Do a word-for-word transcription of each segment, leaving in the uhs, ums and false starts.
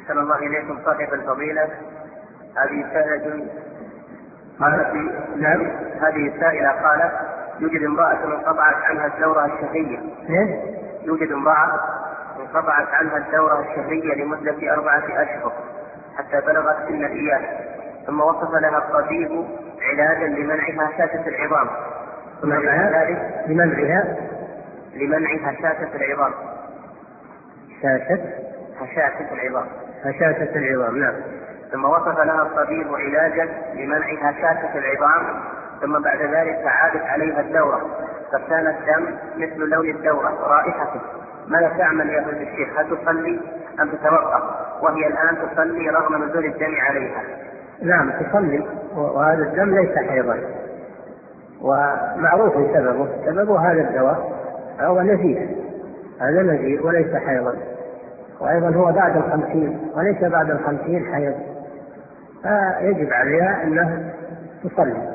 أحسن الله إليكم صاحب الفضيلة. هذه سائلة قالت نعم هذه السائلة قالت يوجد امرأة انقطعت عنها الدورة الشهرية. يوجد امرأة انقطعت عنها الدورة الشهرية لمدة أربعة أشهر حتى بلغت سن الإياس، ثم وصف لها الطبيب علاجا لمنعها هشاشة العظام. ثم بعد ذلك لمنعها لمنع هشاشة العظام. هشاشة هشاشة العظام. هشاشة العظام نعم. ثم وصف لها الطبيب علاجا لمنع هشاشة العظام، ثم بعد ذلك عادت عليها الدورة فكان الدم مثل لون الدورة ورائحته. ماذا تعمل يا فضيلة الشيخ؟ هل تصلي أم تتوقف؟ وهي الآن تصلي رغم نزول الدم عليها. نعم تصلي، وهذا الدم ليس حيضا، ومعروف سببه سببه هذا الدواء هو نزيف، هذا نزيف وليس حيضا، وأيضا هو بعد الخمسين وليس بعد الخمسين حيض، فيجب عليها أنها تصلي،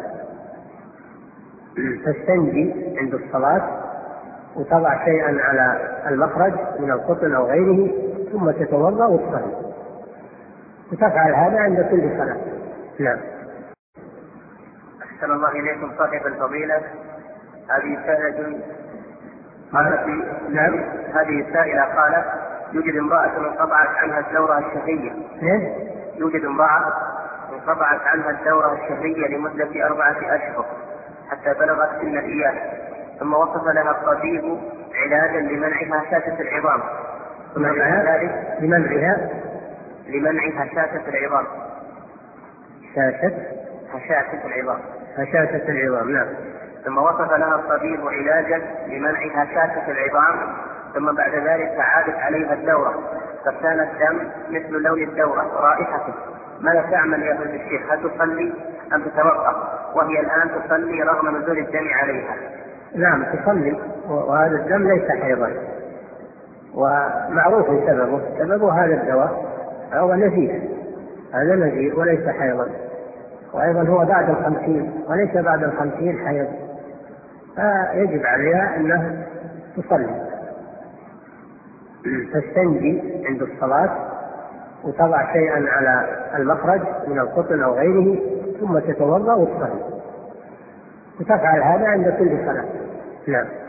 تستنجي عند الصلاة وتضع شيئا على المخرج من القطن أو غيره ثم تتوضأ وتصلي، وتفعل هذا عند كل صلاة. نعم. أحسن الله إليكم صاحب الفضيلة. هذه سائلة قالت نعم هذه السائلة قالت يوجد امرأة انقطعت عنها الدورة الشهرية. يوجد امرأة انقطعت عنها الدورة الشهرية لمدة أربعة أشهر حتى بلغت سن الإياس، ثم وصف لها الطبيب علاجا لمنعها هشاشة العظام. ثم بعد ذلك لمنعها لمنع هشاشة العظام. هشاشة هشاشة العظام. هشاشة العظام نعم. ثم وصف لها الطبيب علاجا لمنع هشاشة العظام، ثم بعد ذلك عادت عليها الدورة فكان الدم مثل لون الدورة ورائحته. ماذا تعمل يا فضيلة الشيخ؟ هل تصلي أم تتوقف؟ وهي الآن تصلي رغم نزول الدم عليها. نعم تصلي، وهذا الدم ليس حيضا، ومعروف سببه سببه هذا الدواء هو نزيف، هذا نزيف وليس حيضا، وأيضا هو بعد الخمسين وليس بعد الخمسين حيض، فيجب عليها أنها تصلي، تستنجي عند الصلاة وتضع شيئا على المخرج من القطن أو غيره ثم تتوضأ وتصلي، وتفعل هذا عند كل صلاة. نعم.